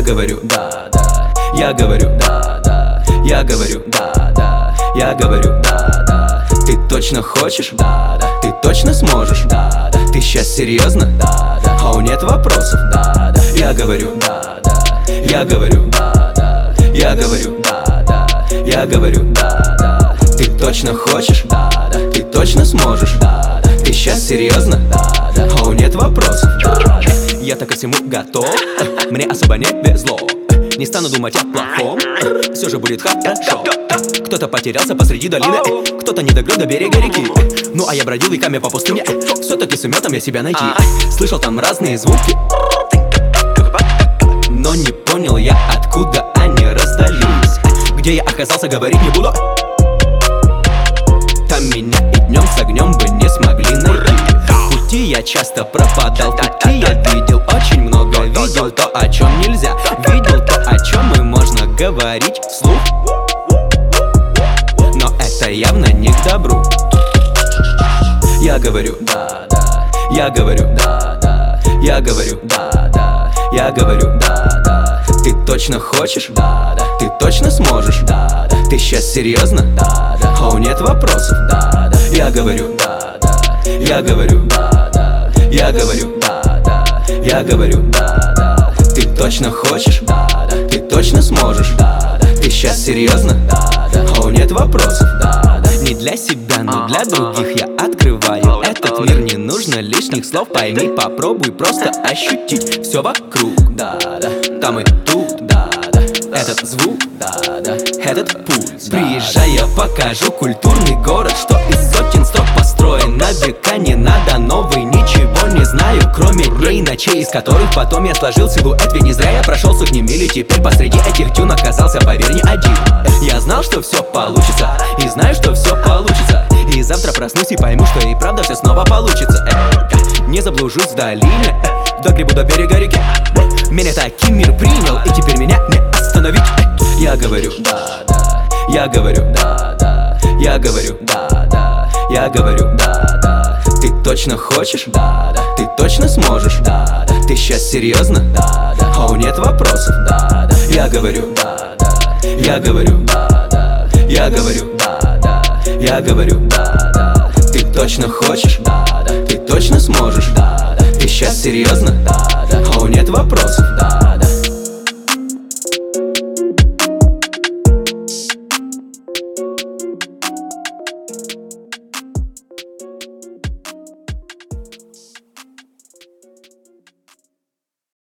Я говорю, да, да. Я говорю, да, да. Я говорю, да, да. Я говорю, да, да. Ты точно хочешь? Да, да. Ты точно сможешь? Да, да. Ты щас серьезно? Да, да. О, нет вопросов? Да, да. Я говорю, да, да. Я говорю, да, да. Я говорю, да, да. Я говорю, да, да. Ты точно хочешь? Да, да. Ты точно сможешь? Да, да. Ты щас серьезно? Да, да. О, нет вопросов? Да, да. Я-то ко всему готов. Мне особо не везло. Не стану думать о плохом. Все же будет хорошо. Кто-то потерялся посреди долины, кто-то не добрел до берега реки. Ну а я бродил веками по пустыне, все-таки сумел там я себя найти. Слышал там разные звуки, но не понял я, откуда они раздались. Где я оказался, говорить не буду. Там меня и днем с огнем бы не смогли найти. В пути я часто пропадал, в пути я видел очень много. Видел то, о чем нельзя, видел то, о чем и можно говорить вслух. Но это явно не к добру. Я говорю, да, да. Я говорю, да, да. Я говорю, да, да. Я говорю, да, да. Ты точно хочешь? Да, да. Ты точно сможешь? Да, да. Ты щас серьезно? Да, да. О, нет вопросов? Да, да. Я говорю, да, да. Я говорю, да, да. Я говорю, да, да. Я говорю, да, да. Ты точно хочешь? Да, да. Ты точно сможешь? Да, да. Ты щас серьезно? Да, да. О, нет вопросов? Да, да. Не для себя, но для других я открываю этот мир. Не нужно лишних слов, пойми, попробуй просто ощутить все вокруг. Да, да. Там и тут, да, да. Этот звук, да, да. Этот пульс. Приезжай, я покажу культурный город, что из сотен строк построен на века. Не надо новый, ничего не знаю, кроме дней и ночей, из которых потом я сложил силуэт. Ведь не зря я прошел сотни миль, и теперь посреди этих дюн оказался, поверь, не один. Я знал, что все получится, и знаю, что все получится. И завтра проснусь и пойму, что и правда все снова получится. Не заблужусь в долине, догребу до берега реки. Меня таким мир принял, и теперь меня не остановить. Я говорю, да, да. Я говорю, да, да. Я говорю, да, да. Я говорю, да, да. Ты точно хочешь? Да, да. Ты точно сможешь? Да, да. Ты щас серьезно? Да, да. О, нет вопросов? Да, да. Я говорю, да, да. Я говорю, да, да. Я говорю, да, да. Я говорю, да, да. Ты точно хочешь? Да, да. Ты точно сможешь? Да, да. Ты щас серьезно? Да, да. О, нет вопросов? Да.